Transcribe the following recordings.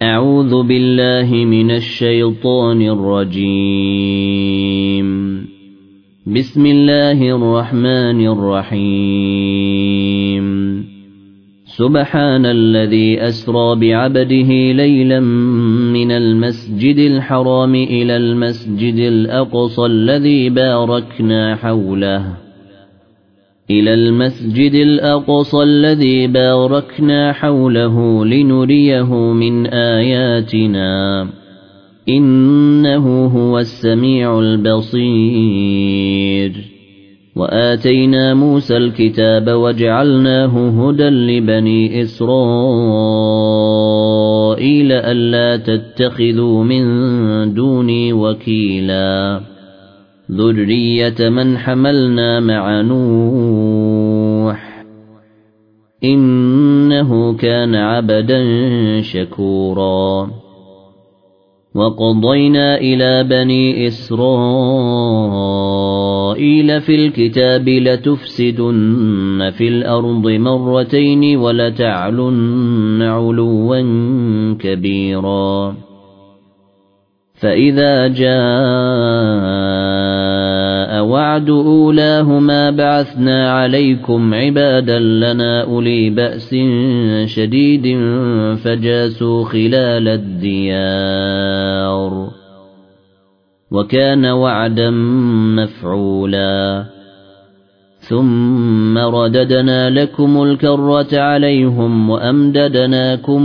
أعوذ بالله من الشيطان الرجيم. بسم الله الرحمن الرحيم. سبحان الذي أسرى بعبده ليلا من المسجد الحرام إلى المسجد الأقصى الذي باركنا حوله لنريه من آياتنا إنه هو السميع البصير. وآتينا موسى الكتاب وجعلناه هدى لبني إسرائيل ألا تتخذوا من دوني وكيلا ذرية من حملنا مع نوح إنه كان عبدا شكورا. وقضينا إلى بني إسرائيل في الكتاب لتفسدن في الأرض مرتين ولتعلن علوا كبيرا. فإذا جاء وعد أولاهما بعثنا عليكم عبادا لنا أولي بأس شديد فجاسوا خلال الديار وكان وعدا مفعولا. ثم رددنا لكم الكرة عليهم وأمددناكم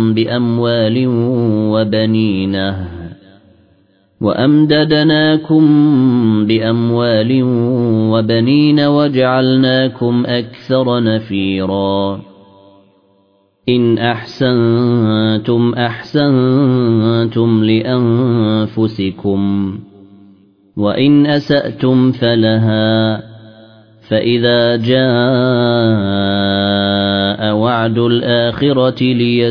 بأموال وبنين وجعلناكم أكثر نفيرا. إن أحسنتم أحسنتم لأنفسكم وإن أسأتم فلها. فإذا جاء وعد الآخرة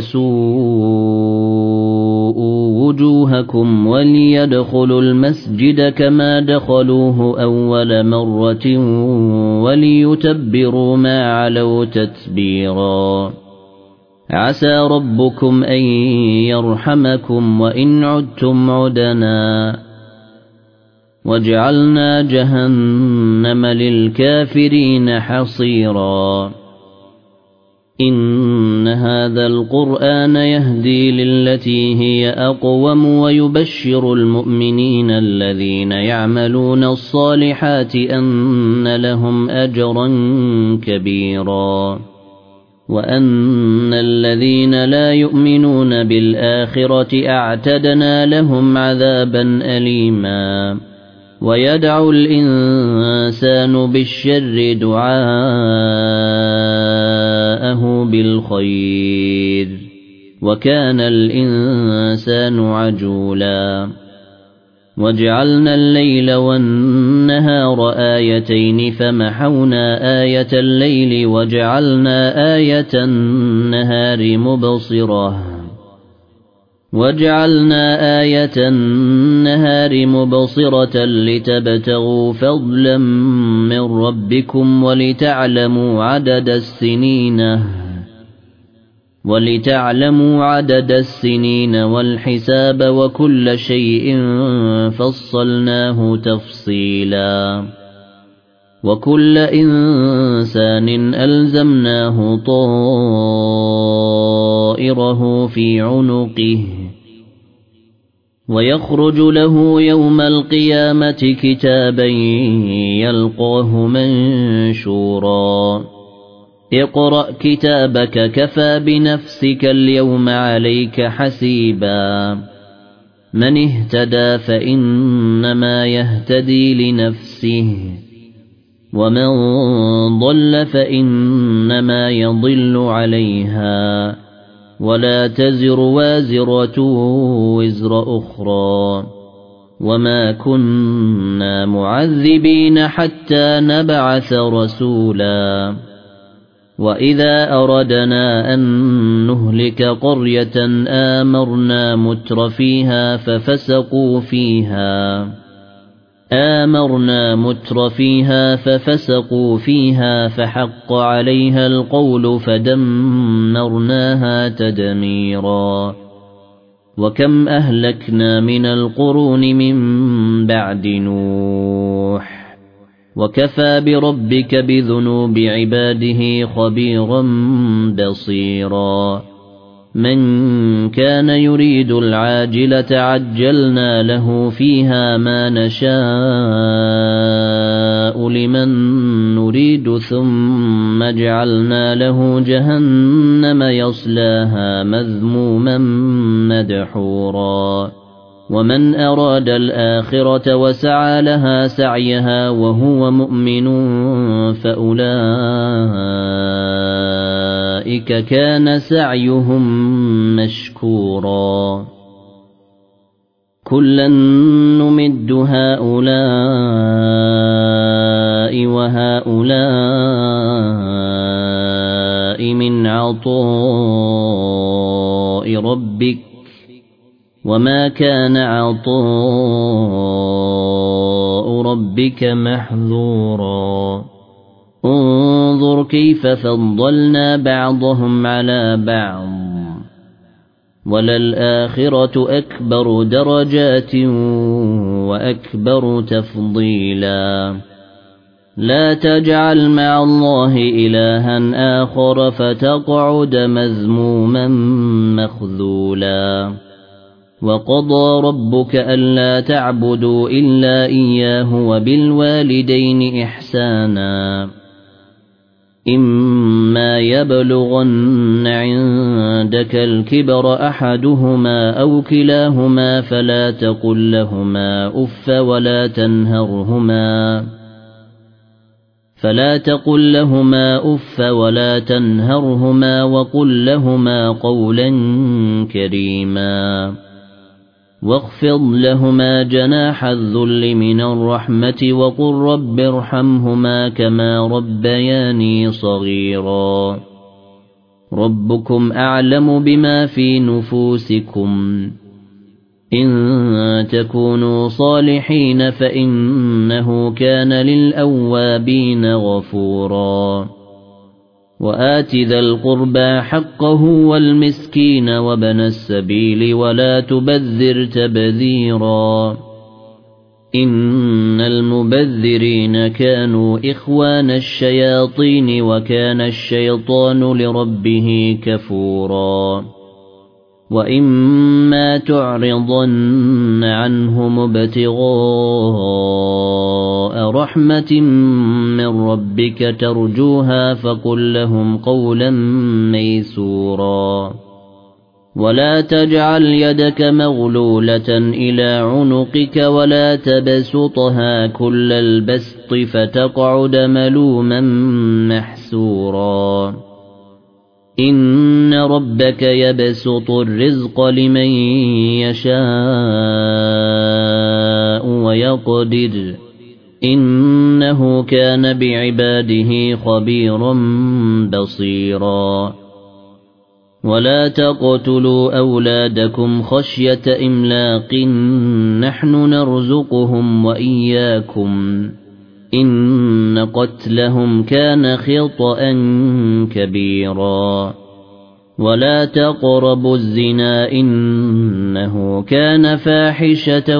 ليسوءوا وجوهكم وليدخلوا المسجد كما دخلوه أول مرة وليتبروا ما علوا تتبيرا. عسى ربكم أن يرحمكم وإن عدتم عدنا وجعلنا جهنم للكافرين حصيرا. إن هذا القرآن يهدي للتي هي أقوم ويبشر المؤمنين الذين يعملون الصالحات أن لهم أجرا كبيرا وأن الذين لا يؤمنون بالآخرة أعتدنا لهم عذابا أليما. ويدعو الإنسان بالشر دعاءه بالخير وكان الإنسان عجولا. وجعلنا الليل والنهار آيتين فمحونا آية الليل وجعلنا آية النهار مبصرة لتبتغوا فضلا من ربكم ولتعلموا عدد السنين والحساب وكل شيء فصلناه تفصيلا. وكل إنسان ألزمناه طائره في عنقه ويخرج له يوم القيامة كتابا يلقاه منشورا. اقرأ كتابك كفى بنفسك اليوم عليك حسيبا. من اهتدى فإنما يهتدي لنفسه ومن ضل فإنما يضل عليها ولا تزر وازرة وزر أخرى وما كنا معذبين حتى نبعث رسولا. وإذا أردنا أن نهلك قرية آمرنا متر فيها ففسقوا فيها فحق عليها القول فدمرناها تدميرا. وكم أهلكنا من القرون من بعد نوح وكفى بربك بذنوب عباده خبيرا بصيرا من كان يريد العاجلة عجلنا له فيها ما نشاء لمن نريد ثم جعلنا له جهنم يصلاها مذموما مدحورا ومن أراد الآخرة وسعى لها سعيها وهو مؤمن فأولئك كان سعيهم مشكورا كلا نمد هؤلاء وهؤلاء من عطاء ربك وما كان عطاء ربك محظورا انظر كيف فضلنا بعضهم على بعض وللآخرة أكبر درجات وأكبر تفضيلا لا تجعل مع الله إلها آخر فتقعد مذموما مخذولا وقضى ربك ألا تعبدوا إلا إياه وبالوالدين إحسانا إما يبلغن عندك الكبر أحدهما أو كلاهما فلا تقل لهما أف ولا تنهرهما وقل لهما قولا كريما واخفض لهما جناح الذل من الرحمة وقل رب ارحمهما كما ربياني صغيرا ربكم أعلم بما في نفوسكم إن تكونوا صالحين فإنه كان للأوابين غفورا وآت ذا القربى حقه والمسكين وابن السبيل ولا تبذر تبذيرا إن المبذرين كانوا إخوان الشياطين وكان الشيطان لربه كفورا وإما تعرضن عنهم ابتغاء رحمة من ربك ترجوها فقل لهم قولا ميسورا ولا تجعل يدك مغلولة إلى عنقك ولا تبسطها كل البسط فتقعد ملوما محسورا إن ربك يبسط الرزق لمن يشاء ويقدر إنه كان بعباده خبيرا بصيرا ولا تقتلوا أولادكم خشية إملاق نحن نرزقهم وإياكم إن قتلهم كان خطأ كبيرا ولا تقربوا الزنا إنه كان فاحشة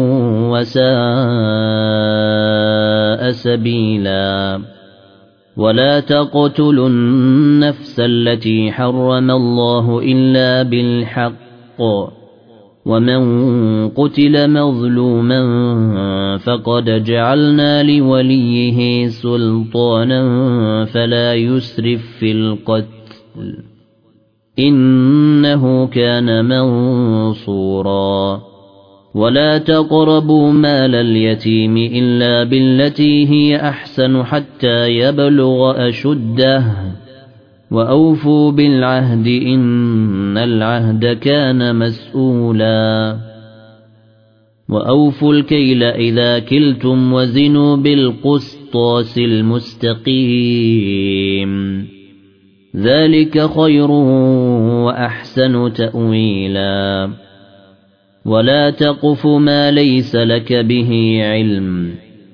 وساء سبيلا ولا تقتلوا النفس التي حرم الله إلا بالحق ومن قتل مظلوما فقد جعلنا لوليه سلطانا فلا يسرف في القتل إنه كان منصورا ولا تقربوا مال اليتيم إلا بالتي هي أحسن حتى يبلغ أشده وأوفوا بالعهد إن العهد كان مسؤولا وأوفوا الكيل إذا كلتم وزنوا بالقسطاس المستقيم ذلك خير وأحسن تأويلا ولا تقف ما ليس لك به علم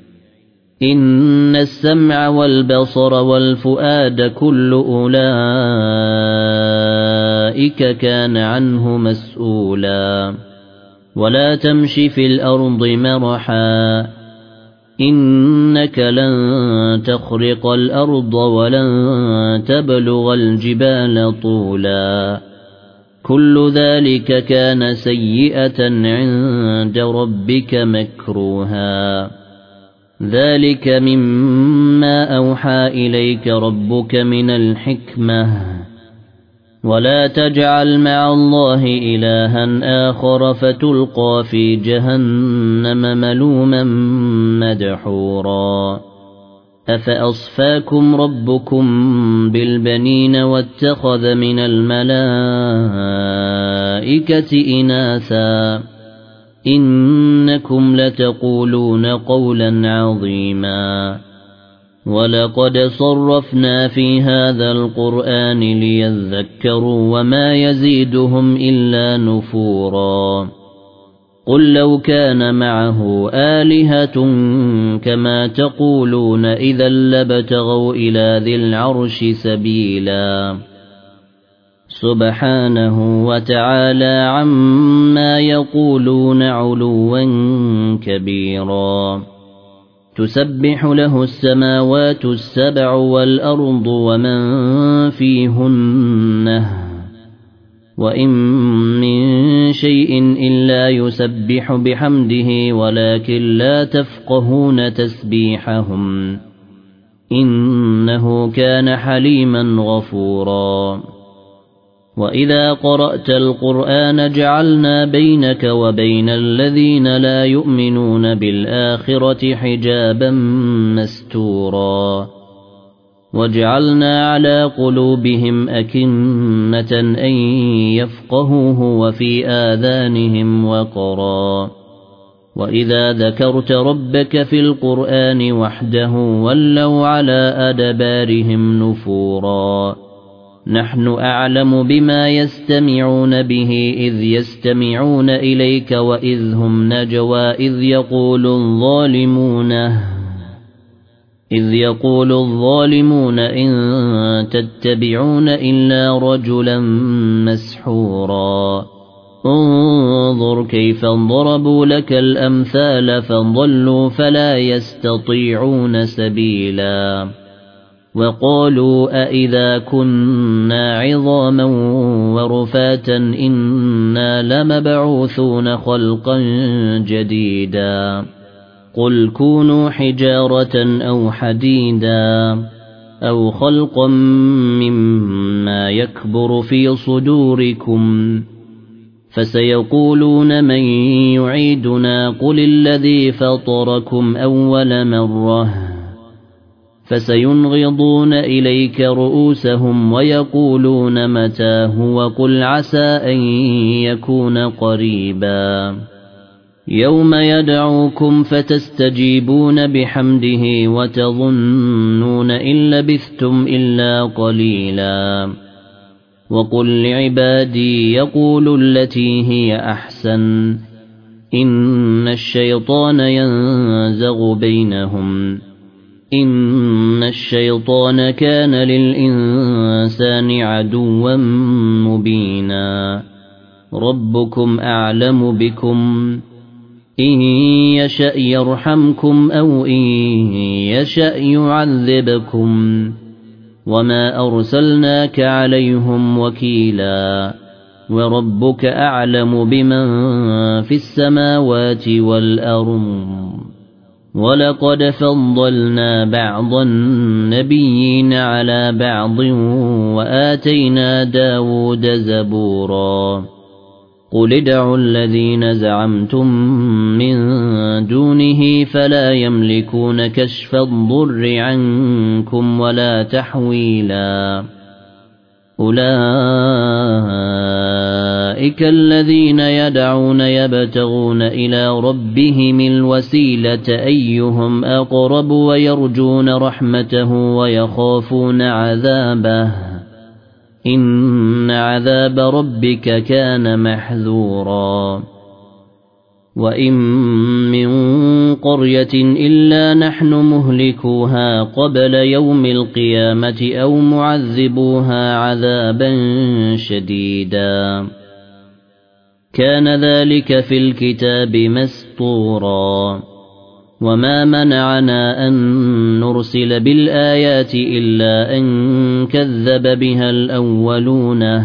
إن السمع والبصر والفؤاد كل أولئك أولئك كان عنه مسؤولا ولا تمش في الأرض مرحا إنك لن تخرق الأرض ولن تبلغ الجبال طولا كل ذلك كان سيئة عند ربك مكروها ذلك مما أوحى إليك ربك من الحكمة ولا تجعل مع الله إلها آخر فتلقى في جهنم ملوما مدحورا أفأصفاكم ربكم بالبنين واتخذ من الملائكة إناثا إنكم لتقولون قولا عظيما ولقد صرفنا في هذا القرآن ليذكروا وما يزيدهم إلا نفورا قل لو كان معه آلهة كما تقولون إذا لابتغوا إلى ذي العرش سبيلا سبحانه وتعالى عما يقولون علوا كبيرا تسبح له السماوات السبع والأرض ومن فيهن وإن من شيء إلا يسبح بحمده ولكن لا تفقهون تسبيحهم إنه كان حليما غفورا وإذا قرأت القرآن جعلنا بينك وبين الذين لا يؤمنون بالآخرة حجابا مستورا وجعلنا على قلوبهم أكنة أن يفقهوه وفي آذانهم وقرا وإذا ذكرت ربك في القرآن وحده ولوا على أدبارهم نفورا نحن أعلم بما يستمعون به إذ يستمعون إليك وإذ هم نجوى إذ يقول الظالمون إن تتبعون إلا رجلا مسحورا انظر كيف ضربوا لك الأمثال فضلوا فلا يستطيعون سبيلا وقالوا أئذا كنا عظاما ورفاتا إنا لمبعوثون خلقا جديدا قل كونوا حجارة أو حديدا أو خلقا مما يكبر في صدوركم فسيقولون من يعيدنا قل الذي فطركم أول مرة فسينغضون إليك رؤوسهم ويقولون متاه وقل عسى أن يكون قريبا يوم يدعوكم فتستجيبون بحمده وتظنون إن لبثتم إلا قليلا وقل لعبادي يقولوا التي هي أحسن إن الشيطان ينزغ بينهم إن الشيطان كان للإنسان عدوا مبينا ربكم أعلم بكم إن يشأ يرحمكم أو إن يشأ يعذبكم وما أرسلناك عليهم وكيلا وربك أعلم بمن في السماوات والأرض ولقد فضلنا بعض النبيين على بعض وآتينا داود زبورا قل ادعوا الذين زعمتم من دونه فلا يملكون كشف الضر عنكم ولا تحويلا أولئك الذين يدعون يبتغون إلى ربهم الوسيلة أيهم أقرب ويرجون رحمته ويخافون عذابه إن عذاب ربك كان محذورا وإن من قرية إلا نحن مهلكوها قبل يوم القيامة أو معذبوها عذابا شديدا كان ذلك في الكتاب مسطورا وما منعنا أن نرسل بالآيات إلا أن كذب بها الأولون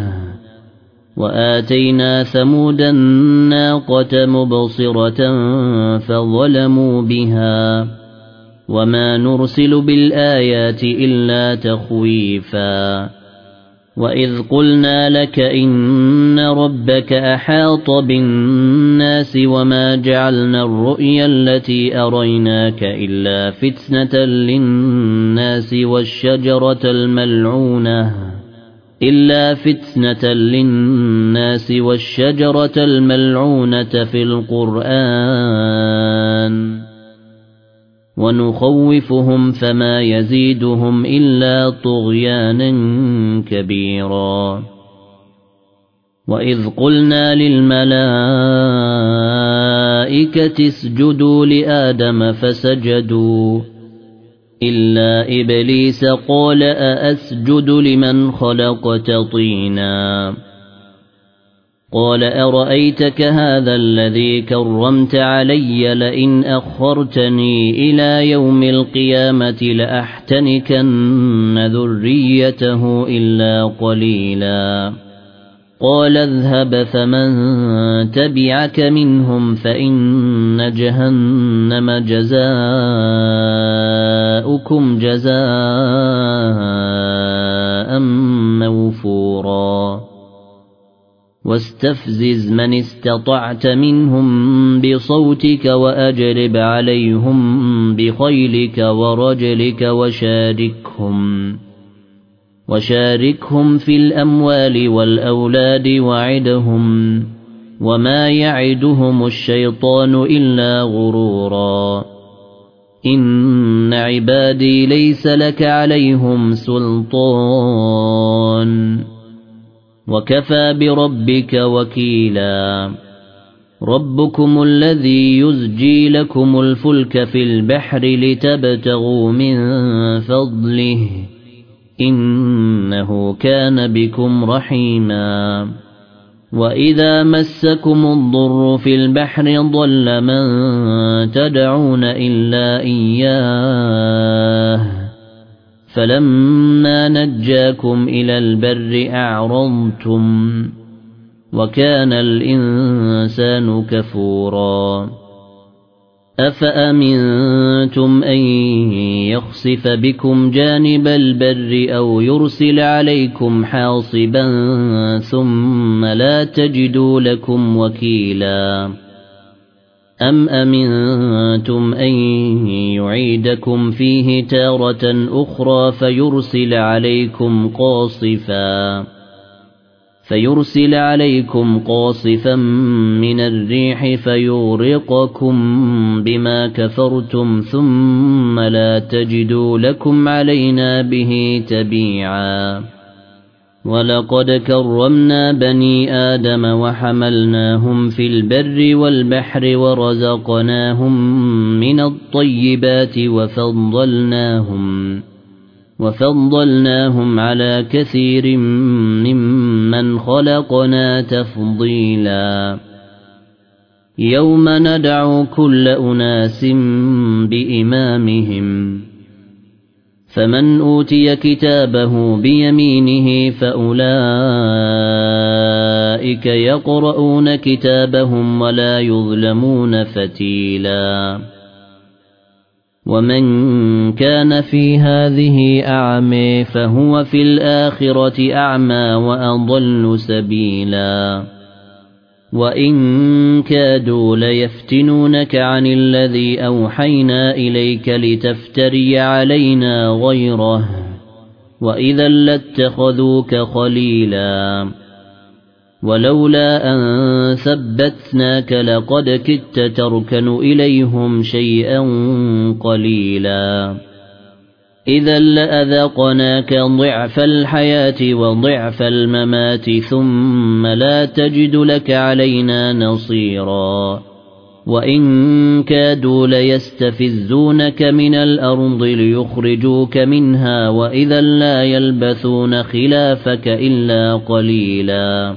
وآتينا ثمود الناقة مبصرة فظلموا بها وما نرسل بالآيات إلا تخويفا وإذ قلنا لك إن ربك أحاط بالناس وما جعلنا الرؤيا التي أريناك إلا فتنة للناس والشجرة الملعونة في القرآن ونخوفهم فما يزيدهم إلا طغيانا كبيرا وإذ قلنا للملائكة اسجدوا لآدم فسجدوا إلا إبليس قال أأسجد لمن خلقت طينا قال أرأيتك هذا الذي كرمت علي لئن أخرتني إلى يوم القيامة لأحتنكن ذريته إلا قليلا قال اذهب فمن تبعك منهم فإن جهنم جزاؤكم جزاء موفورا واستفزز من استطعت منهم بصوتك وأجلب عليهم بخيلك ورجلك وشاركهم في الأموال والأولاد وعدهم وما يعدهم الشيطان إلا غرورا إن عبادي ليس لك عليهم سلطان وكفى بربك وكيلا ربكم الذي يزجي لكم الفلك في البحر لتبتغوا من فضله إنه كان بكم رحيما وإذا مسكم الضر في البحر ضل من تدعون إلا إياه فلما نجاكم إلى البر أعرضتم وكان الإنسان كفورا أفأمنتم أن يخسف بكم جانب البر أو يرسل عليكم حاصبا ثم لا تجدوا لكم وكيلا أم أمنتم أن يعيدكم فيه تارة أخرى فيرسل عليكم قاصفا من الريح فيورقكم بما كفرتم ثم لا تجدوا لكم علينا به تبيعا ولقد كرمنا بني آدم وحملناهم في البر والبحر ورزقناهم من الطيبات وفضلناهم على كثير ممن خلقنا تفضيلا يوم ندعو كل أناس بإمامهم فمن أوتي كتابه بيمينه فأولئك يقرؤون كتابهم ولا يظلمون فتيلا ومن كان في هذه أعمى فهو في الآخرة أعمى وأضل سبيلا وإن كادوا ليفتنونك عن الذي أوحينا إليك لتفتري علينا غيره وإذا لاتخذوك خليلا ولولا أن ثبتناك لقد كدت تركن إليهم شيئا قليلا إذا لأذقناك ضعف الحياة وضعف الممات ثم لا تجد لك علينا نصيرا وإن كادوا ليستفزونك من الأرض ليخرجوك منها وإذا لا يلبثون خلافك إلا قليلا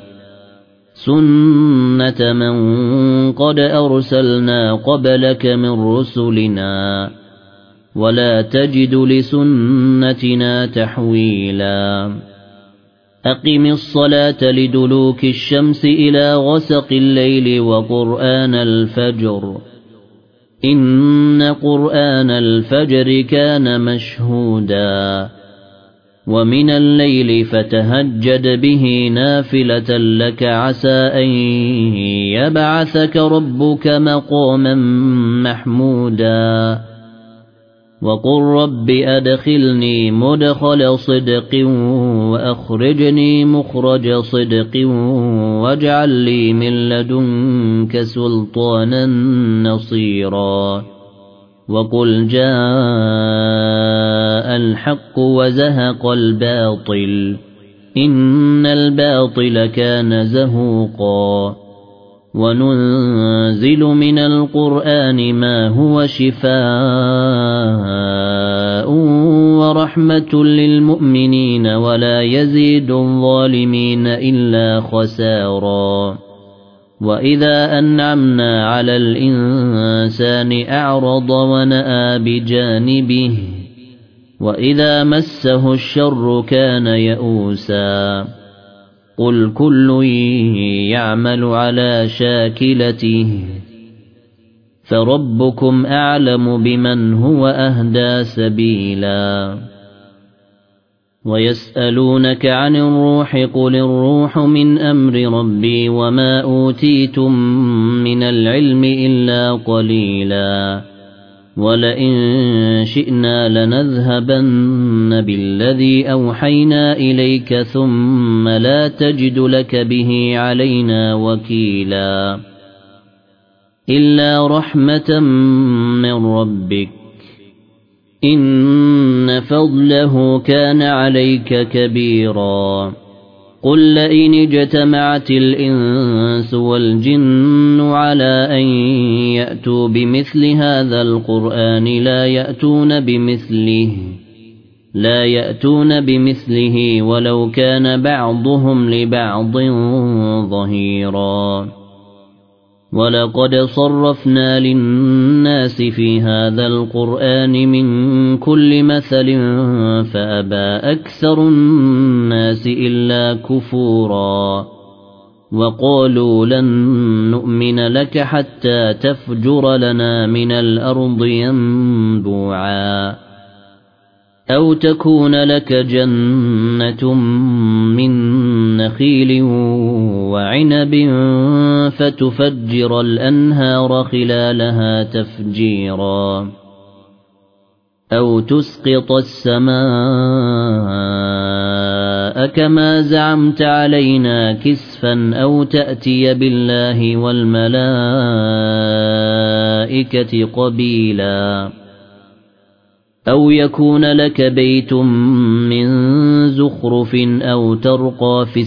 سنة من قد أرسلنا قبلك من رسلنا ولا تجد لسنتنا تحويلا أقم الصلاة لدلوك الشمس إلى غسق الليل وقرآن الفجر إن قرآن الفجر كان مشهودا ومن الليل فتهجد به نافلة لك عسى أن يبعثك ربك مقاما محمودا وقل رب أدخلني مدخل صدق وأخرجني مخرج صدق واجعل لي من لدنك سلطانا نصيرا وقل جاء الحق وزهق الباطل إن الباطل كان زهوقا وننزل من القرآن ما هو شفاء ورحمة للمؤمنين ولا يزيد الظالمين إلا خسارا وإذا أنعمنا على الإنسان أعرض ونأى بجانبه وإذا مسه الشر كان يئوسا قل كل يعمل على شاكلته فربكم أعلم بمن هو أهدى سبيلا ويسألونك عن الروح قل الروح من أمر ربي وما أوتيتم من العلم إلا قليلا ولئن شئنا لنذهبن بالذي أوحينا إليك ثم لا تجد لك به علينا وكيلا إلا رحمة من ربك إن فضله كان عليك كبيرا قل لئن اجتمعت الإنس والجن على أن يأتوا بمثل هذا القرآن لا يأتون بمثله ولو كان بعضهم لبعض ظهيرا ولقد صرفنا للناس في هذا القرآن من كل مثل فأبى أكثر الناس إلا كفورا وقالوا لن نؤمن لك حتى تفجر لنا من الأرض ينبوعا أو تكون لك جنة من نخيل وعنب فتفجر الأنهار خلالها تفجيرا أو تسقط السماء كما زعمت علينا كسفا أو تأتي بالله والملائكة قبيلا أو يكون لك بيت من زخرف أو ترقى في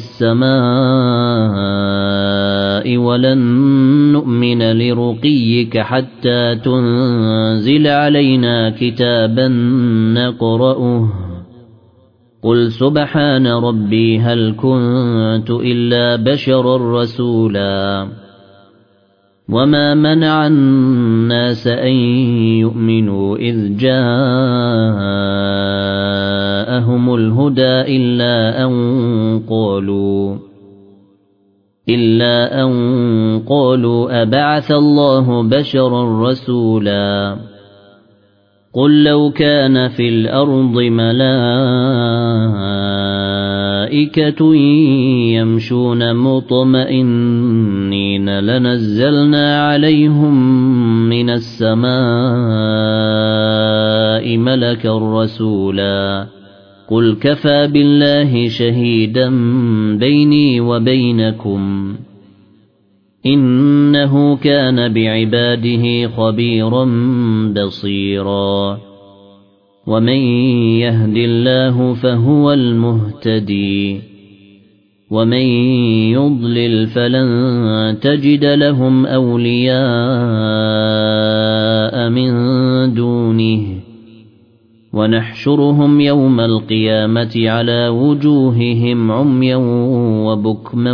السماء ولن نؤمن لرقيك حتى تنزل علينا كتابا نقرأه قل سبحان ربي هل كنت إلا بشرا رسولا وما منع الناس أن يؤمنوا إذ جاءهم الهدى إلا أن قالوا أبعث الله بشرا رسولا قل لو كان في الأرض ملائكة يمشون مطمئنين لنزلنا عليهم من السماء ملكا رسولا قل كفى بالله شهيدا بيني وبينكم إنه كان بعباده خبيرا بصيرا ومن يهد الله فهو المهتدي ومن يضلل فلن تجد لهم أولياء من دونه ونحشرهم يوم القيامة على وجوههم عميا وبكما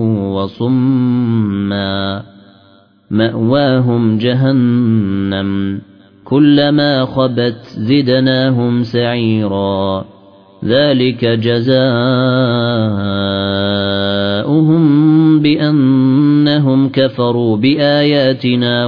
وصما مأواهم جهنم كلما خبت زدناهم سعيرا ذلك جزاؤهم بأنهم كفروا بآياتنا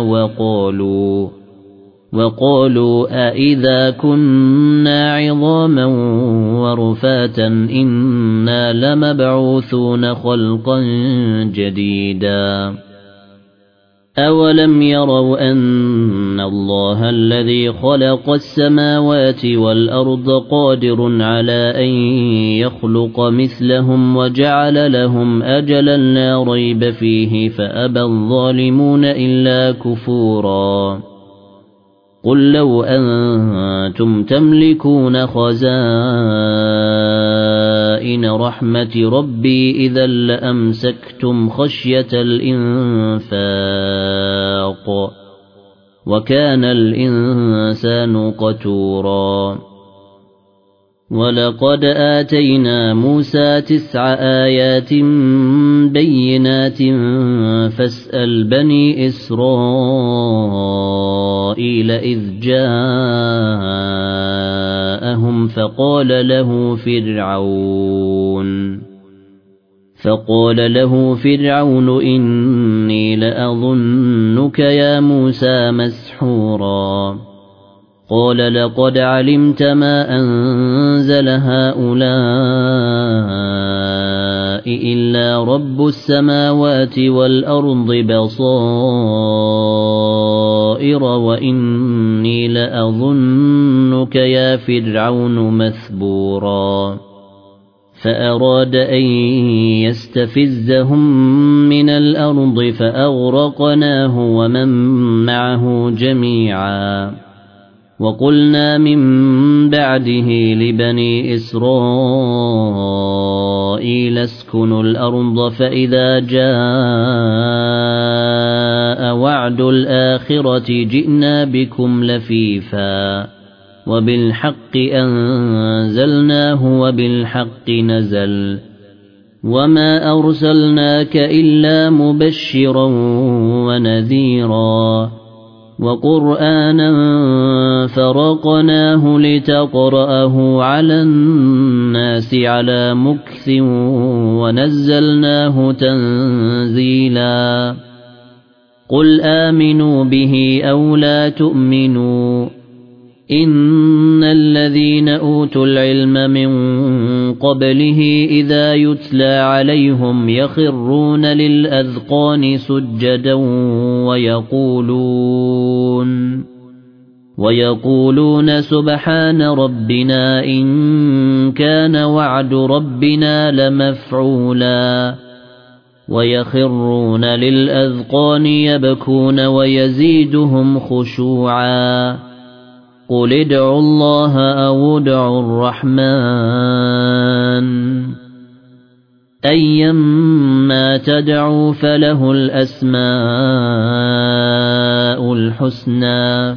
وقالوا أإذا كنا عظاما ورفاتا إنا لمبعوثون خلقا جديدا أولم يروا أن الله الذي خلق السماوات والأرض قادر على أن يخلق مثلهم وجعل لهم أجلا لا ريب فيه فأبى الظالمون إلا كفورا قل لو أنتم تملكون خزائن رحمة ربي إذا لأمسكتم خشية الإنفاق وكان الإنسان قتورا ولقد آتينا موسى 9 آيات بينات فاسأل بني إسرائيل إذ جاءهم فقال له فرعون إني لأظنك يا موسى مسحورا قال لقد علمت ما أنزل هؤلاء إلا رب السماوات والأرض بصائر وإني لأظنك يا فرعون مثبورا فأراد أن يستفزهم من الأرض فأغرقناه ومن معه جميعا وقلنا من بعده لبني إسرائيل اسكنوا الأرض فإذا جاء وعد الآخرة جئنا بكم لفيفا وبالحق أنزلناه وبالحق نزل وما أرسلناك إلا مبشرا ونذيرا وقرآنا فرقناه لتقرأه على الناس على مكث ونزلناه تنزيلا قل آمنوا به أو لا تؤمنوا إن الذين أوتوا العلم من قبله إذا يتلى عليهم يخرون للأذقان سجدا ويقولون سبحان ربنا إن كان وعد ربنا لمفعولا ويخرون للأذقان يبكون ويزيدهم خشوعا قل ادعوا الله أو ادعوا الرحمن أيما تدعوا فله الأسماء الحسنى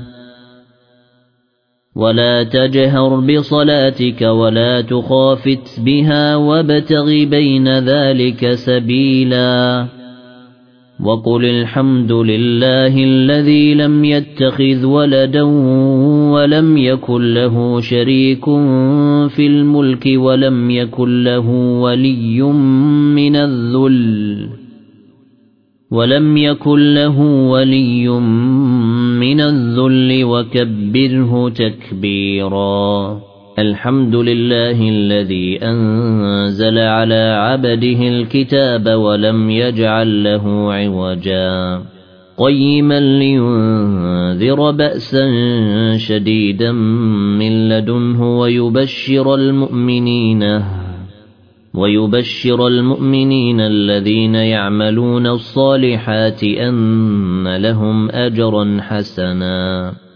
ولا تجهر بصلاتك ولا تخافت بها وابتغ بين ذلك سبيلا وقل الحمد لله الذي لم يتخذ ولدا ولم يكن له شريك في الملك ولم يكن له ولي من الذل وكبره تكبيرا الحمد لله الذي أنزل على عبده الكتاب ولم يجعل له عوجا قيما لينذر بأسا شديدا من لدنه ويبشر المؤمنين الذين يعملون الصالحات أن لهم أجرا حسنا